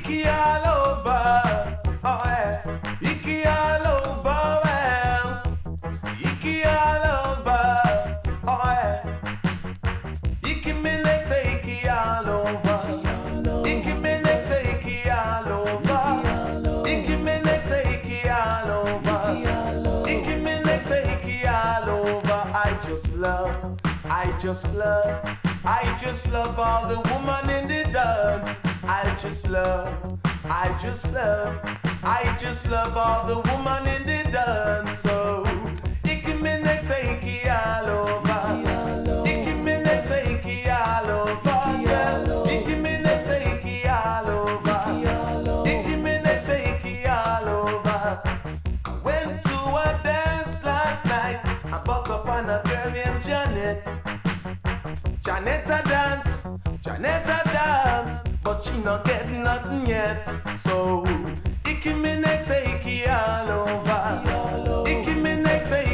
Icky all over, oh yeah. Icky all over, well. Icky all over, oh yeah. Icky me next, icky all over. Icky me next, icky all over. Icky me next, icky all over. Icky me next, icky all over. I just love all the woman in the dance. I just love all the woman in the dance. So, icky me next, icky all over. Icky me next, icky all over. Yeah. Icky me next, icky all over. Icky me next, icky all over. I went to a dance last night. I buck up on a girl named Janet. Janet a dance, but she not getting nothing yet. So, icky me next, icky all over. Icky me next,